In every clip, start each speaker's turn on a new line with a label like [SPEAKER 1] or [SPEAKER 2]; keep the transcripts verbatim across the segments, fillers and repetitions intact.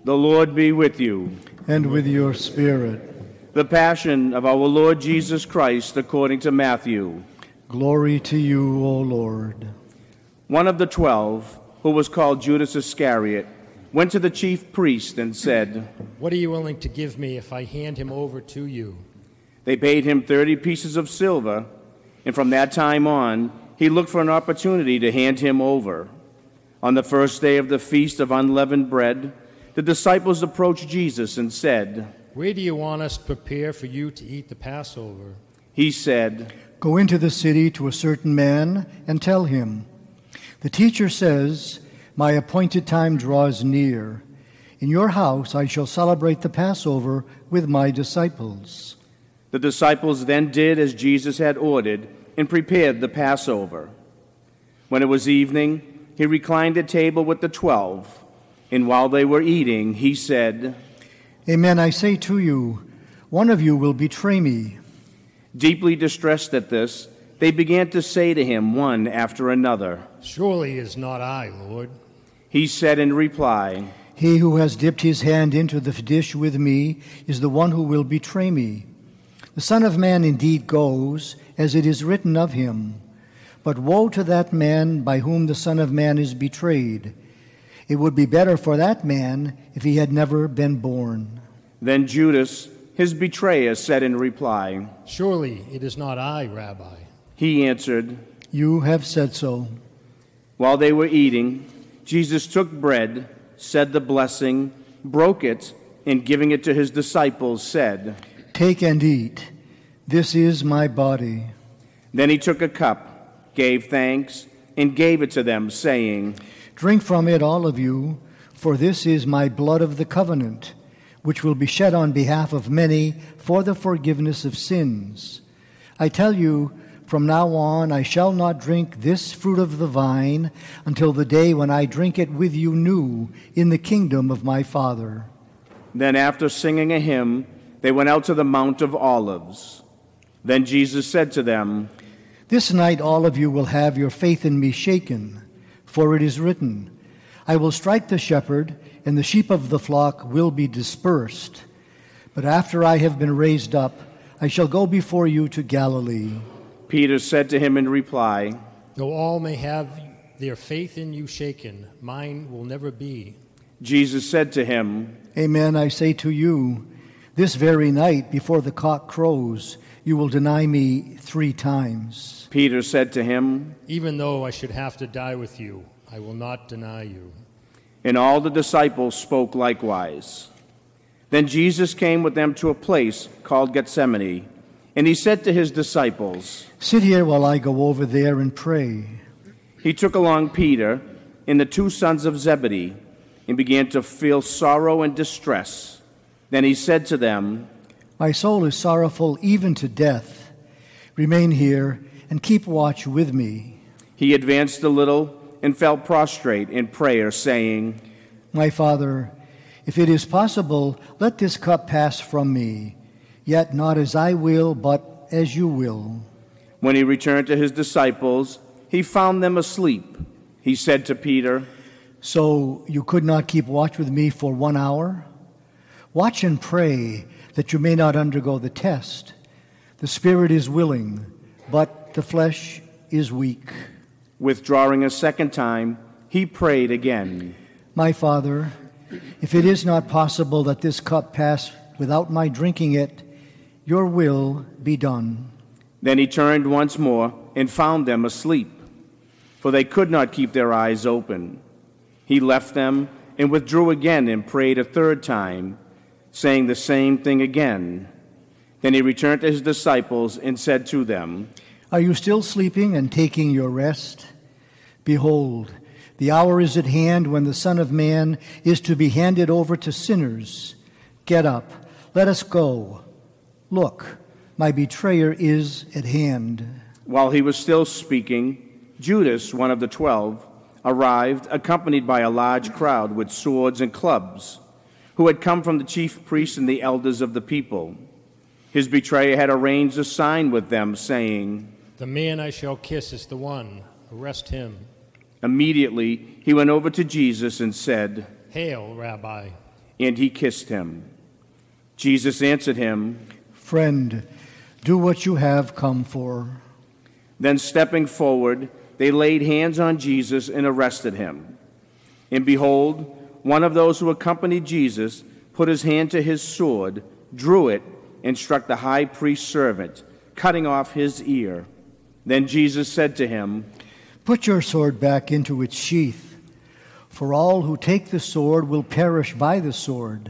[SPEAKER 1] The Lord be with you.
[SPEAKER 2] And with your spirit.
[SPEAKER 1] The Passion of our Lord Jesus Christ according to Matthew.
[SPEAKER 2] Glory to you, O Lord.
[SPEAKER 1] One of the twelve, who was called Judas Iscariot, went to the chief priest and said,
[SPEAKER 3] "What are you willing to give me if I hand him over to you?"
[SPEAKER 1] They paid him thirty pieces of silver, and from that time on, he looked for an opportunity to hand him over. On the first day of the Feast of Unleavened Bread, the disciples approached Jesus and said,
[SPEAKER 3] "Where do you want us to prepare for you to eat the Passover?"
[SPEAKER 1] He said,
[SPEAKER 2] Go into the city to a certain man and tell him, the teacher says, my appointed time draws near. In your house I shall celebrate the Passover with my disciples.
[SPEAKER 1] The disciples then did as Jesus had ordered and prepared the Passover. When it was evening, he reclined at table with the twelve. And while they were eating, he said,
[SPEAKER 2] Amen, I say to you, one of you will betray me.
[SPEAKER 1] Deeply distressed at this, they began to say to him one after another,
[SPEAKER 3] "Surely it is not I, Lord."
[SPEAKER 1] He said in reply,
[SPEAKER 2] He who has dipped his hand into the dish with me is the one who will betray me. The Son of Man indeed goes, as it is written of him. But woe to that man by whom the Son of Man is betrayed. It would be better for that man if he had never been born.
[SPEAKER 1] Then Judas, his betrayer, said in reply,
[SPEAKER 3] "Surely it is not I, Rabbi."
[SPEAKER 1] He answered,
[SPEAKER 2] You have said so.
[SPEAKER 1] While they were eating, Jesus took bread, said the blessing, broke it, and giving it to his disciples, said,
[SPEAKER 2] Take and eat. This is my body.
[SPEAKER 1] Then he took a cup, gave thanks, and gave it to them, saying,
[SPEAKER 2] Drink from it, all of you, for this is my blood of the covenant, which will be shed on behalf of many for the forgiveness of sins. I tell you, from now on I shall not drink this fruit of the vine until the day when I drink it with you new in the kingdom of my Father.
[SPEAKER 1] Then after singing a hymn, they went out to the Mount of Olives. Then Jesus said to them,
[SPEAKER 2] This night all of you will have your faith in me shaken. For it is written, I will strike the shepherd, and the sheep of the flock will be dispersed. But after I have been raised up, I shall go before you to Galilee.
[SPEAKER 1] Peter said to him in reply,
[SPEAKER 3] Though all may have their faith in you shaken, mine will never be.
[SPEAKER 1] Jesus said to him,
[SPEAKER 2] Amen, I say to you, this very night before the cock crows, you will deny me three times.
[SPEAKER 1] Peter said to him,
[SPEAKER 3] Even though I should have to die with you, I will not deny you.
[SPEAKER 1] And all the disciples spoke likewise. Then Jesus came with them to a place called Gethsemane, and he said to his disciples,
[SPEAKER 2] Sit here while I go over there and pray.
[SPEAKER 1] He took along Peter and the two sons of Zebedee, and began to feel sorrow and distress. Then he said to them,
[SPEAKER 2] My soul is sorrowful even to death. Remain here and keep watch with me.
[SPEAKER 1] He advanced a little and fell prostrate in prayer, saying,
[SPEAKER 2] My Father, if it is possible, let this cup pass from me, yet not as I will, but as you will.
[SPEAKER 1] When he returned to his disciples, he found them asleep. He said to Peter,
[SPEAKER 2] So you could not keep watch with me for one hour? Watch and pray that you may not undergo the test. The spirit is willing, but the flesh is weak.
[SPEAKER 1] Withdrawing a second time, he prayed again.
[SPEAKER 2] My Father, if it is not possible that this cup pass without my drinking it, your will be done.
[SPEAKER 1] Then he turned once more and found them asleep, for they could not keep their eyes open. He left them and withdrew again and prayed a third time, saying the same thing again. Then he returned to his disciples and said to them,
[SPEAKER 2] Are you still sleeping and taking your rest? Behold, the hour is at hand when the Son of Man is to be handed over to sinners. Get up, let us go. Look, my betrayer is at hand.
[SPEAKER 1] While he was still speaking, Judas, one of the twelve, arrived, accompanied by a large crowd with swords and clubs, who had come from the chief priests and the elders of the people. His betrayer had arranged a sign with them, saying,
[SPEAKER 3] The man I shall kiss is the one. Arrest him.
[SPEAKER 1] Immediately he went over to Jesus and said,
[SPEAKER 3] Hail, Rabbi.
[SPEAKER 1] and he kissed him. Jesus answered him,
[SPEAKER 2] Friend, do what you have come for.
[SPEAKER 1] Then stepping forward, they laid hands on Jesus and arrested him. And behold, one of those who accompanied Jesus put his hand to his sword, drew it, and struck the high priest's servant, cutting off his ear. Then Jesus said to him,
[SPEAKER 2] Put your sword back into its sheath, for all who take the sword will perish by the sword.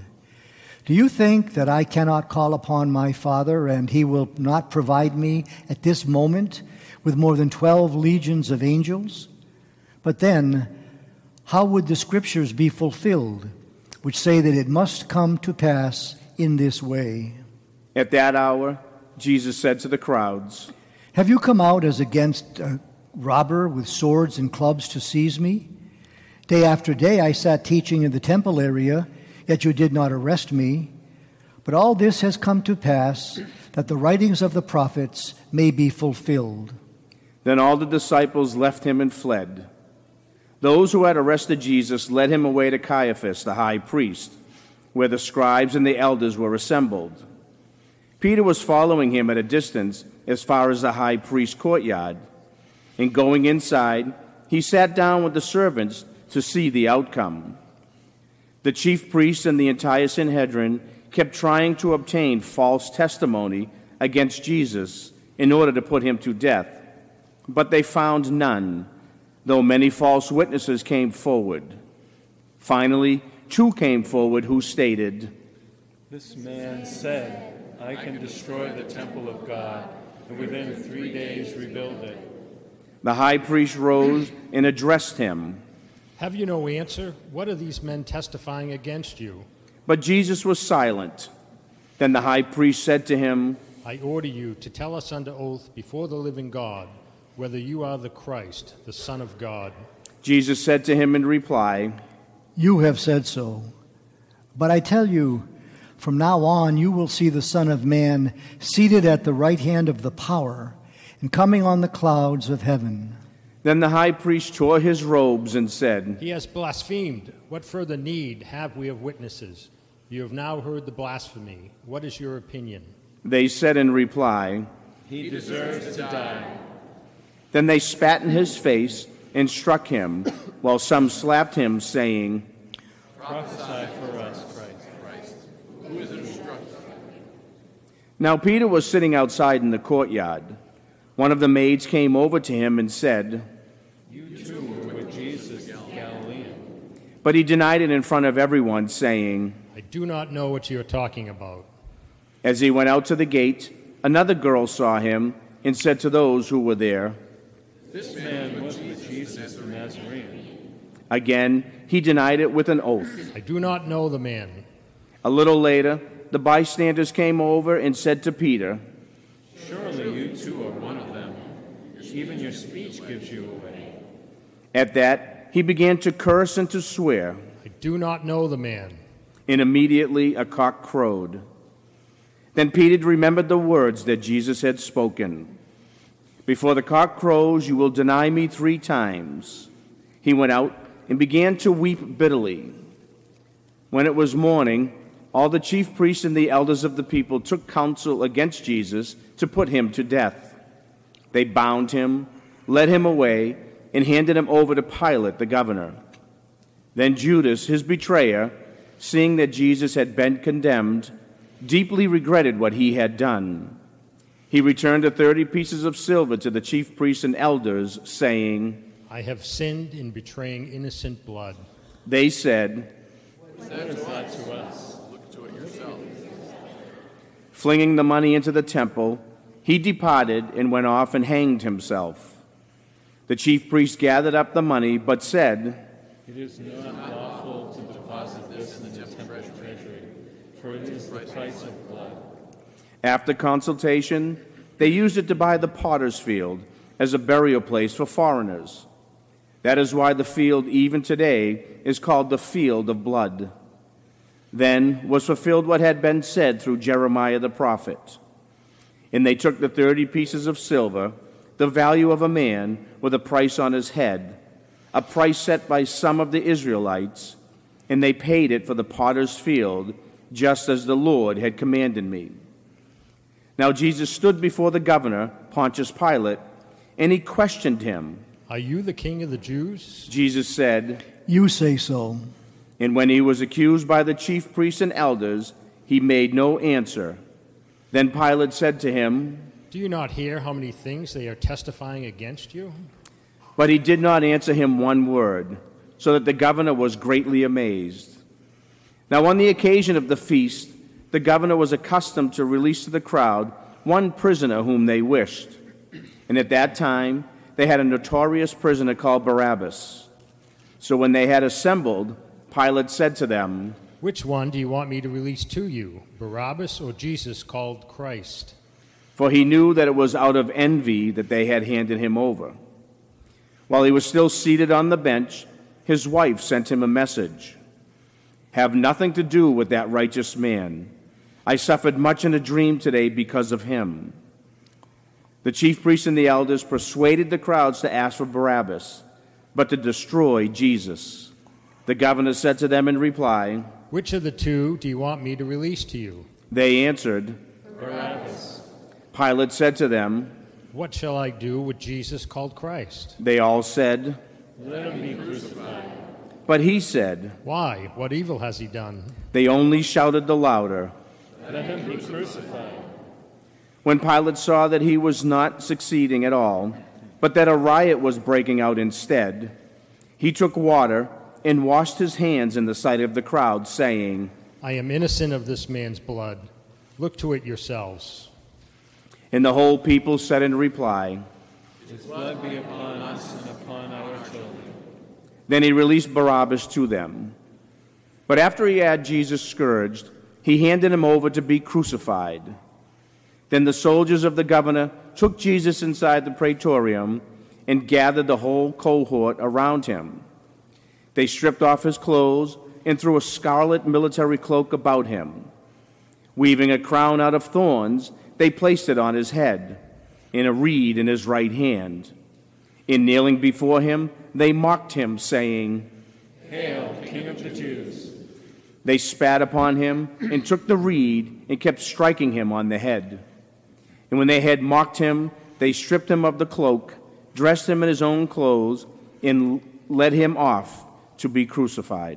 [SPEAKER 2] Do you think that I cannot call upon my Father, and he will not provide me at this moment with more than twelve legions of angels? But then, how would the Scriptures be fulfilled, which say that it must come to pass in this way?
[SPEAKER 1] At that hour, Jesus said to the crowds,
[SPEAKER 2] Have you come out as against a robber with swords and clubs to seize me? Day after day I sat teaching in the temple area, yet you did not arrest me. But all this has come to pass, that the writings of the prophets may be fulfilled.
[SPEAKER 1] Then all the disciples left him and fled. Those who had arrested Jesus led him away to Caiaphas, the high priest, where the scribes and the elders were assembled. Peter was following him at a distance as far as the high priest's courtyard. And going inside, he sat down with the servants to see the outcome. The chief priests and the entire Sanhedrin kept trying to obtain false testimony against Jesus in order to put him to death, but they found none, though many false witnesses came forward. Finally, two came forward who stated,
[SPEAKER 4] This man said, I can destroy the temple of God, and within three days rebuild it.
[SPEAKER 1] The high priest rose and addressed him.
[SPEAKER 3] Have you no answer? What are these men testifying against you?
[SPEAKER 1] But Jesus was silent. Then the high priest said to him,
[SPEAKER 3] I order you to tell us under oath before the living God whether you are the Christ, the Son of God.
[SPEAKER 1] Jesus said to him in reply,
[SPEAKER 2] You have said so. But I tell you, from now on you will see the Son of Man seated at the right hand of the power and coming on the clouds of heaven.
[SPEAKER 1] Then the high priest tore his robes and said,
[SPEAKER 3] He has blasphemed. What further need have we of witnesses? You have now heard the blasphemy. What is your opinion?
[SPEAKER 1] They said in reply,
[SPEAKER 4] He deserves to die.
[SPEAKER 1] Then they spat in his face and struck him, while some slapped him, saying,
[SPEAKER 4] Prophesy for us, Christ. Who is instructed?
[SPEAKER 1] Now Peter was sitting outside in the courtyard. One of the maids came over to him and said,
[SPEAKER 4] You too were with Jesus, the Galilean.
[SPEAKER 1] But he denied it in front of everyone, saying,
[SPEAKER 3] I do not know what you are talking about.
[SPEAKER 1] As he went out to the gate, another girl saw him and said to those who were there,
[SPEAKER 4] This man was with Jesus the Nazarene.
[SPEAKER 1] Again, he denied it with an oath.
[SPEAKER 3] I do not know the man.
[SPEAKER 1] A little later, the bystanders came over and said to Peter,
[SPEAKER 4] Surely you too are one of them. Even your speech gives you away.
[SPEAKER 1] At that, he began to curse and to swear,
[SPEAKER 3] I do not know the man.
[SPEAKER 1] and immediately a cock crowed. Then Peter remembered the words that Jesus had spoken. Before the cock crows, you will deny me three times. He went out and began to weep bitterly. When it was morning, all the chief priests and the elders of the people took counsel against Jesus to put him to death. They bound him, led him away, and handed him over to Pilate, the governor. Then Judas, his betrayer, seeing that Jesus had been condemned, deeply regretted what he had done. He returned the thirty pieces of silver to the chief priests and elders, saying,
[SPEAKER 3] I have sinned in betraying innocent blood.
[SPEAKER 1] They said,
[SPEAKER 4] What is that to us?
[SPEAKER 1] Flinging the money into the temple, he departed and went off and hanged himself. The chief priests gathered up the money, but said,
[SPEAKER 4] It is not lawful to deposit this in the temple treasury, for it is the price of blood.
[SPEAKER 1] After consultation, they used it to buy the potter's field as a burial place for foreigners. That is why the field, even today, is called the Field of Blood. Then was fulfilled what had been said through Jeremiah the prophet. And they took the thirty pieces of silver, the value of a man with a price on his head, a price set by some of the Israelites, and they paid it for the potter's field, just as the Lord had commanded me. Now Jesus stood before the governor, Pontius Pilate, and he questioned him.
[SPEAKER 3] Are you the king of the Jews?
[SPEAKER 1] Jesus said,
[SPEAKER 2] You say so.
[SPEAKER 1] And when he was accused by the chief priests and elders, he made no answer. Then Pilate said to him,
[SPEAKER 3] Do you not hear how many things they are testifying against you?
[SPEAKER 1] But he did not answer him one word, so that the governor was greatly amazed. Now on the occasion of the feast, the governor was accustomed to release to the crowd one prisoner whom they wished. And at that time, they had a notorious prisoner called Barabbas. So when they had assembled, Pilate said to them,
[SPEAKER 3] Which one do you want me to release to you, Barabbas or Jesus called Christ?
[SPEAKER 1] For he knew that it was out of envy that they had handed him over. While he was still seated on the bench, his wife sent him a message. Have nothing to do with that righteous man. I suffered much in a dream today because of him. The chief priests and the elders persuaded the crowds to ask for Barabbas, but to destroy Jesus. The governor said to them in reply,
[SPEAKER 3] Which of the two do you want me to release to you?
[SPEAKER 1] They answered,
[SPEAKER 4] Barabbas.
[SPEAKER 1] Pilate said to them,
[SPEAKER 3] What shall I do with Jesus called Christ?
[SPEAKER 1] They all said,
[SPEAKER 4] Let him be crucified.
[SPEAKER 1] but he said,
[SPEAKER 3] Why? What evil has he done?
[SPEAKER 1] They only shouted the louder.
[SPEAKER 4] Let him be crucified.
[SPEAKER 1] When Pilate saw that he was not succeeding at all, but that a riot was breaking out instead, he took water and washed his hands in the sight of the crowd, saying,
[SPEAKER 3] I am innocent of this man's blood. Look to it yourselves.
[SPEAKER 1] And the whole people said in reply,
[SPEAKER 4] His blood be upon us and upon our children.
[SPEAKER 1] Then he released Barabbas to them. But after he had Jesus scourged, he handed him over to be crucified. Then the soldiers of the governor took Jesus inside the praetorium and gathered the whole cohort around him. They stripped off his clothes and threw a scarlet military cloak about him. Weaving a crown out of thorns, they placed it on his head, and a reed in his right hand. In kneeling before him, they mocked him, saying,
[SPEAKER 4] Hail, King of the Jews!
[SPEAKER 1] They spat upon him and took the reed and kept striking him on the head. And when they had mocked him, they stripped him of the cloak, dressed him in his own clothes, and led him off to be crucified.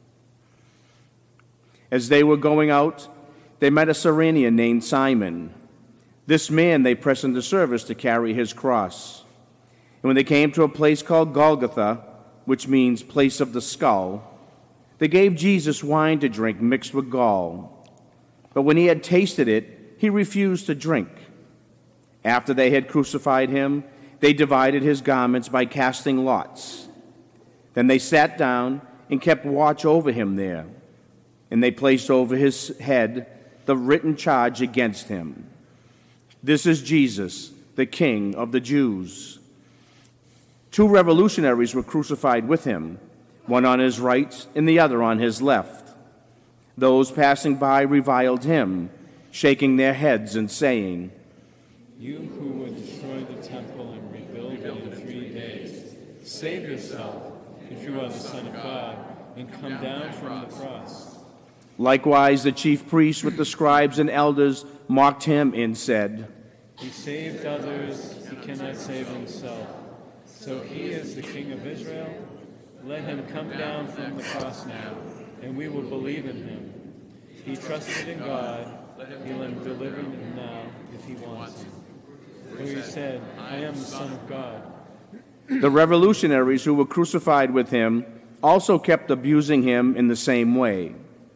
[SPEAKER 1] As they were going out, they met a Cyrenian named Simon. This man they pressed into service to carry his cross. And when they came to a place called Golgotha, which means place of the skull, they gave Jesus wine to drink mixed with gall. But when he had tasted it, he refused to drink. After they had crucified him, they divided his garments by casting lots. Then they sat down and kept watch over him there. And they placed over his head the written charge against him. This is Jesus, the King of the Jews. Two revolutionaries were crucified with him, one on his right and the other on his left. Those passing by reviled him, shaking their heads and saying,
[SPEAKER 4] You who would destroy the temple and rebuild it in three days, save yourself if you are the Son of God, and come down from the cross.
[SPEAKER 1] Likewise, the chief priests with the scribes and elders mocked him and said,
[SPEAKER 4] He saved others, he cannot save himself. So he is the King of Israel. Let him come down from the cross now, and we will believe in him. He trusted in God. He'll deliver him now if he wants him. For he said, I am the Son of God.
[SPEAKER 1] The revolutionaries who were crucified with him also kept abusing him in the same way.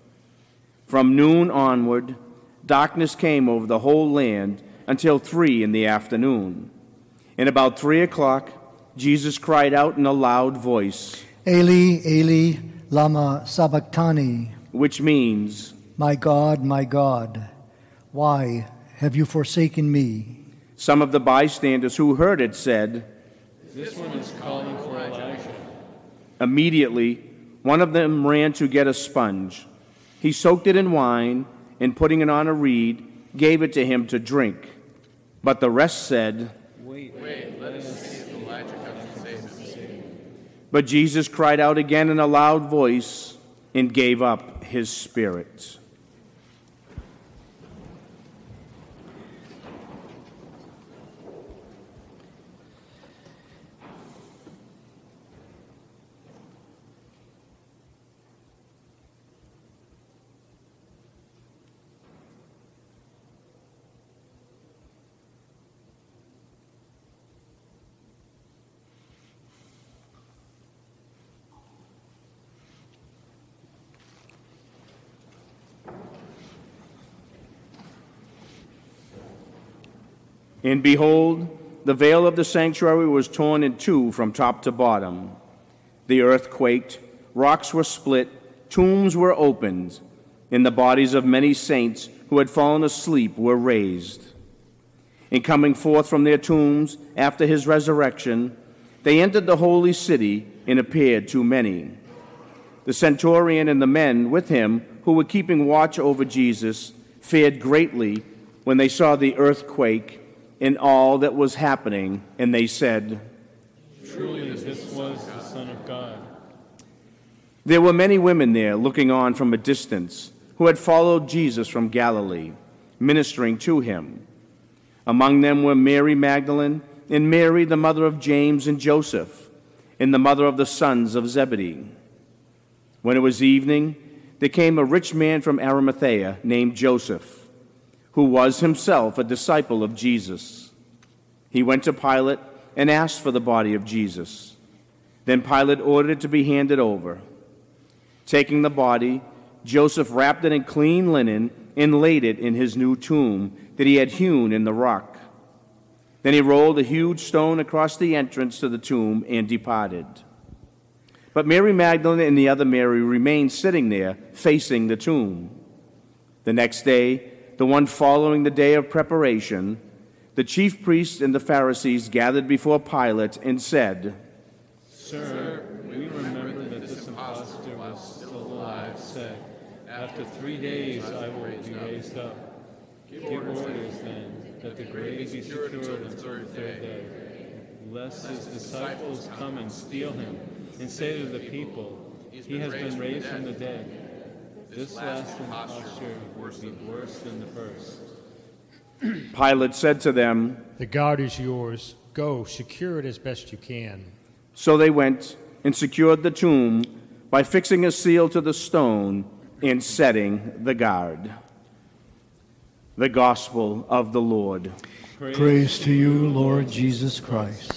[SPEAKER 1] From noon onward, darkness came over the whole land until three in the afternoon. And about three o'clock, Jesus cried out in a loud voice,
[SPEAKER 2] Eli, Eli, lama sabachthani,
[SPEAKER 1] which means,
[SPEAKER 2] My God, my God, why have you forsaken me?
[SPEAKER 1] Some of the bystanders who heard it said,
[SPEAKER 4] This one is calling for Elijah.
[SPEAKER 1] Immediately, one of them ran to get a sponge. He soaked it in wine, and putting it on a reed, gave it to him to drink. But the rest said,
[SPEAKER 4] Wait, wait, let us see if Elijah comes and saves him.
[SPEAKER 1] But Jesus cried out again in a loud voice, and gave up his spirit. And behold, the veil of the sanctuary was torn in two from top to bottom. The earth quaked, rocks were split, tombs were opened, and the bodies of many saints who had fallen asleep were raised. And coming forth from their tombs after his resurrection, they entered the holy city and appeared to many. The centurion and the men with him who were keeping watch over Jesus feared greatly when they saw the earthquake and all that was happening, and they said,
[SPEAKER 4] "Truly this was the Son of God."
[SPEAKER 1] There were many women there looking on from a distance who had followed Jesus from Galilee, ministering to him. Among them were Mary Magdalene and Mary, the mother of James and Joseph, and the mother of the sons of Zebedee. When it was evening, there came a rich man from Arimathea named Joseph, who was himself a disciple of Jesus. He went to Pilate and asked for the body of Jesus. Then Pilate ordered it to be handed over. Taking the body, Joseph wrapped it in clean linen and laid it in his new tomb that he had hewn in the rock. Then he rolled a huge stone across the entrance to the tomb and departed. But Mary Magdalene and the other Mary remained sitting there, facing the tomb. The next day, the one following the day of preparation, the chief priests and the Pharisees gathered before Pilate and said,
[SPEAKER 4] "Sir, we remember that this impostor was still alive, said, 'After three days I will be raised up.' Give orders, then, that the grave be secured until the third day, lest his disciples come and steal him, and say to the people, 'He has been raised from the dead.' This last imposture will be worse than the first."
[SPEAKER 1] Pilate said to them,
[SPEAKER 3] "The guard is yours. Go, secure it as best you can."
[SPEAKER 1] So they went and secured the tomb by fixing a seal to the stone and setting the guard. The Gospel of the Lord.
[SPEAKER 2] Praise, Praise to you, Lord Jesus Christ.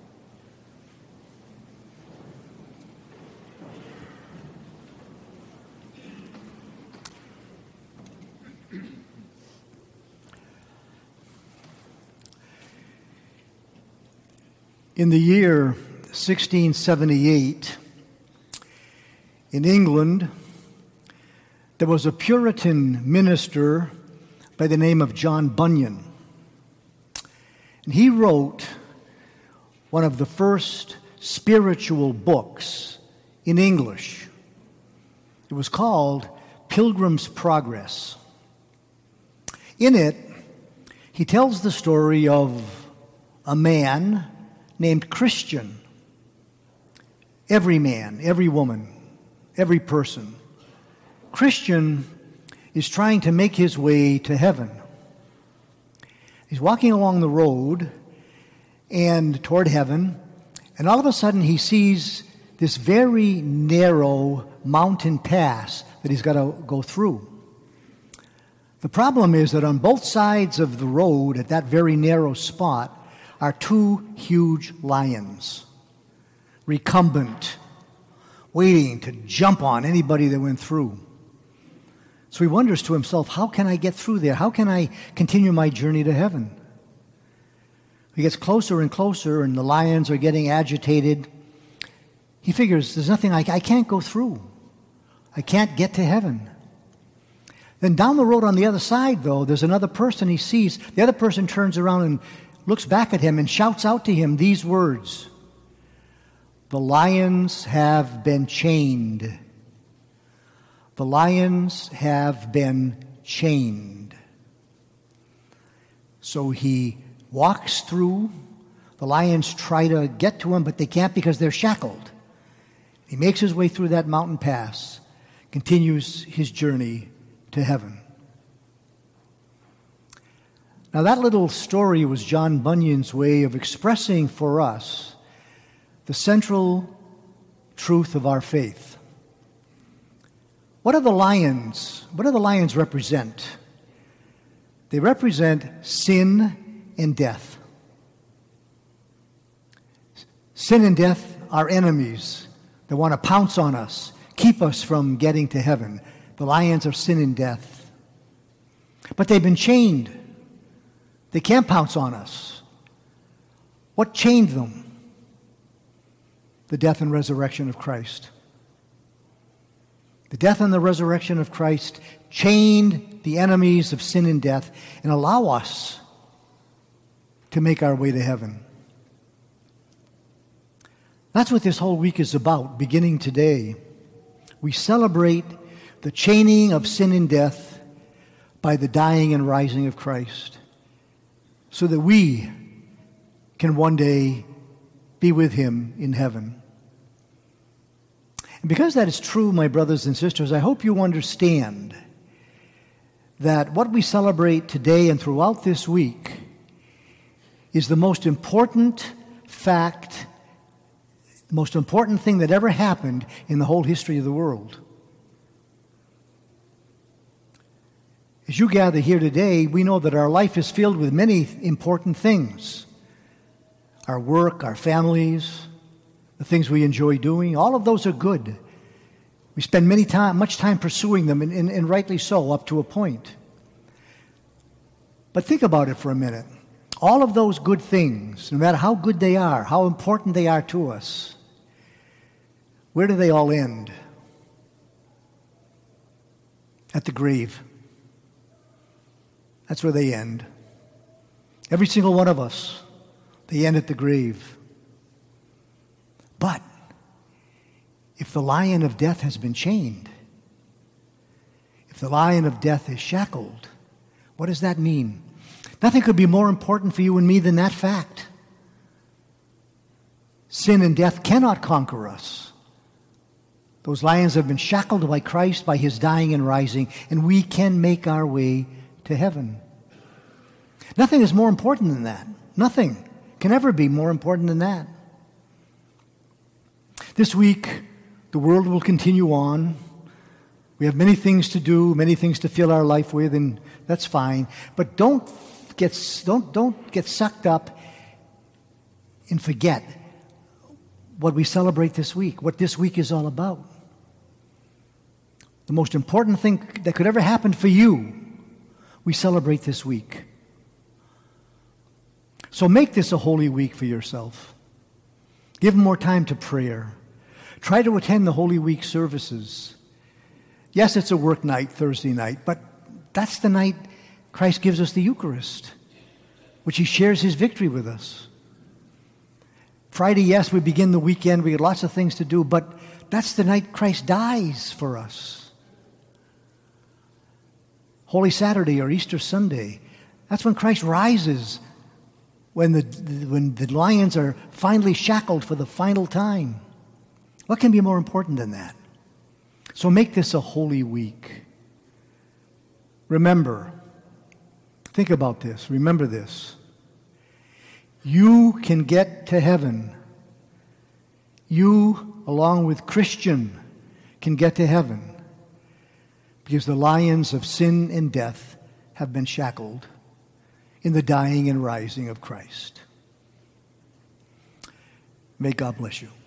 [SPEAKER 2] In the year sixteen seventy-eight, in England, there was a Puritan minister by the name of John Bunyan. And he wrote one of the first spiritual books in English. It was called Pilgrim's Progress. In it, he tells the story of a man named Christian. Every man, every woman, every person. Christian is trying to make his way to heaven. He's walking along the road and toward heaven, and all of a sudden he sees this very narrow mountain pass that he's got to go through. The problem is that on both sides of the road at that very narrow spot are two huge lions, recumbent, waiting to jump on anybody that went through. So he wonders to himself, how can I get through there? How can I continue my journey to heaven? He gets closer and closer, and the lions are getting agitated. He figures, there's nothing, I, I can't go through. I can't get to heaven. Then down the road on the other side, though, there's another person he sees. The other person turns around and looks back at him and shouts out to him these words, "The lions have been chained. The lions have been chained." So he walks through. The lions try to get to him, but they can't because they're shackled. He makes his way through that mountain pass, continues his journey to heaven. Now, that little story was John Bunyan's way of expressing for us the central truth of our faith. What are the lions? What do the lions represent? They represent sin and death. Sin and death are enemies that want to pounce on us, keep us from getting to heaven. The lions are sin and death. But they've been chained. They can't pounce on us. What chained them? The death and resurrection of Christ. The death and the resurrection of Christ chained the enemies of sin and death and allow us to make our way to heaven. That's what this whole week is about, beginning today. We celebrate the chaining of sin and death by the dying and rising of Christ, so that we can one day be with him in heaven. And because that is true, my brothers and sisters, I hope you understand that what we celebrate today and throughout this week is the most important fact, the most important thing that ever happened in the whole history of the world. As you gather here today, we know that our life is filled with many important things. Our work, our families, the things we enjoy doing, all of those are good. We spend many time, much time pursuing them, and, and, and rightly so, up to a point. But think about it for a minute. All of those good things, no matter how good they are, how important they are to us, where do they all end? At the grave. That's where they end. Every single one of us, they end at the grave. But if the lion of death has been chained, if the lion of death is shackled, what does that mean? Nothing could be more important for you and me than that fact. Sin and death cannot conquer us. Those lions have been shackled by Christ, by his dying and rising, and we can make our way to heaven. Nothing is more important than that. Nothing can ever be more important than that. This week, the world will continue on. We have many things to do, many things to fill our life with, and that's fine. But don't get don't don't get sucked up and forget what we celebrate this week, what this week is all about. The most important thing that could ever happen for you, we celebrate this week. So make this a holy week for yourself. Give more time to prayer. Try to attend the Holy Week services. Yes, it's a work night, Thursday night, but that's the night Christ gives us the Eucharist, which he shares his victory with us. Friday, yes, we begin the weekend. We got lots of things to do, but that's the night Christ dies for us. Holy Saturday or Easter Sunday, that's when Christ rises, when the, when the lions are finally shackled for the final time. What can be more important than that? So make this a holy week. Remember, think about this, remember this. You can get to heaven. You, along with Christian, can get to heaven because the lions of sin and death have been shackled in the dying and rising of Christ. May God bless you.